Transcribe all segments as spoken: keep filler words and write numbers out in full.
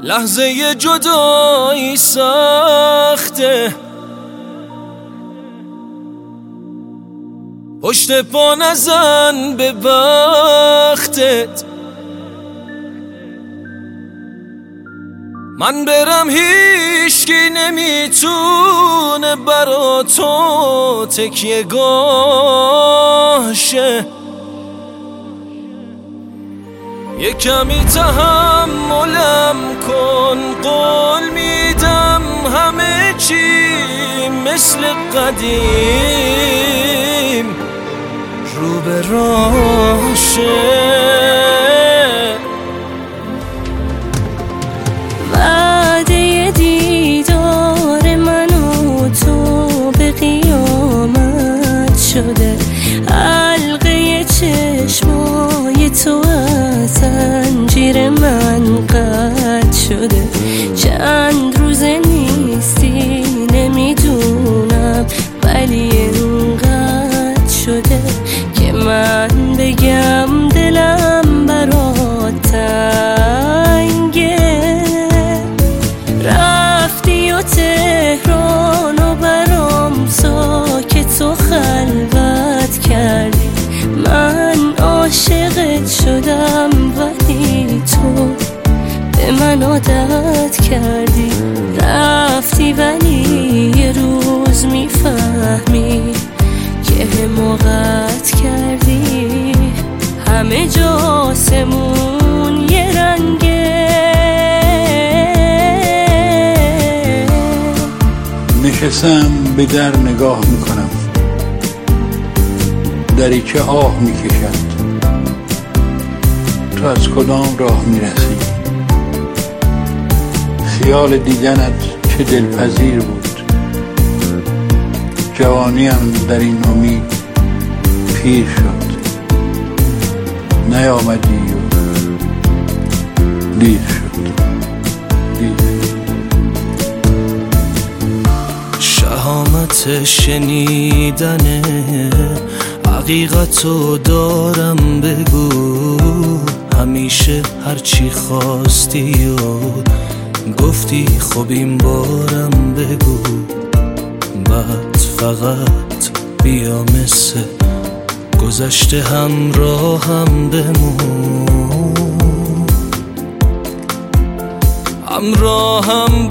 لحظه جدایی سخته، پشت پا نزن به بختت. من برم هیچکی نمیتونه برا تو تکیه گاه شه. یه کمی تحملم کن، قول میدم همه چی مثل قدیم رو به راه شه. وعده دیدار من و تو به قیامت شده، حلقه چشمای تو از زنجیر من قطع شده. چند روزه نیستی نمیدونم، ولی اینقدر شده که من بگم دلم برات تنگه. رفتی و تهران و برام ساکت و خلوت کردی. من عاشقت شدم ولی تو به من عادت کردی. رفتی ولی یه روز میفهمی که حماقت کردی. همه جا آسمون یه رنگه. نشستم به در نگاه میکنم، دریچه آه میکشد. تو از کدام راه میرسی؟ خیال دیدنت چه دلپذیر بود. جوانیم در این امید پیر شد، نیامدی و دیر شد دیر. شهامت شنیدن حقیقتو دارم، بگو همیشه هرچی خواستی و گفتی خب این بارم بگو. بعد فقط بیا مثل گذشته همراهم بمون، همراهم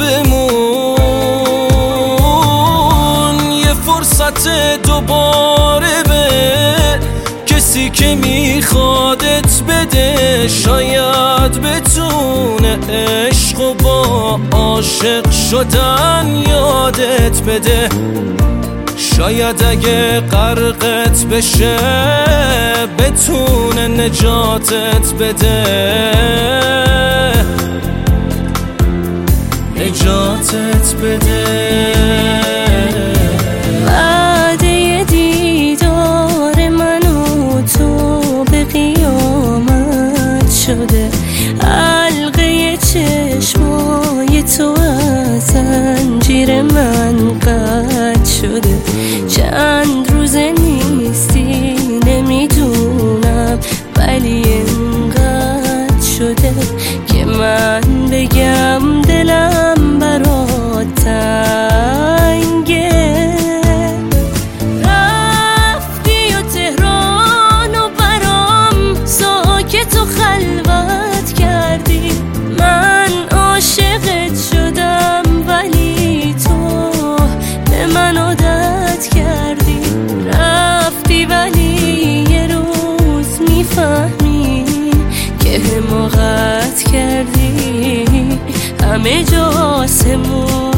بمون. یه فرصت دوباره به کسی که میخوادت بده، شاید بتونه عشق و با عاشق شدن یادت بده. شاید اگه غرقت بشه بتونه نجاتت بده، نجاتت بده. وعده دیدار من و تو به قیامت شده، حلقه چشمای تو از زنجیر من قطع شده. چند روزه نیستی نمیدونم، ولی اینقدر شده که من بگم دلم برات تنگه. رفتی و تهران و برام ساکت و خلوت کردی. من عاشقت شدم ولی تو به من عادت کردی. رفتی ولی یه روز میفهمی که حماقت کردی. همه جا آسمون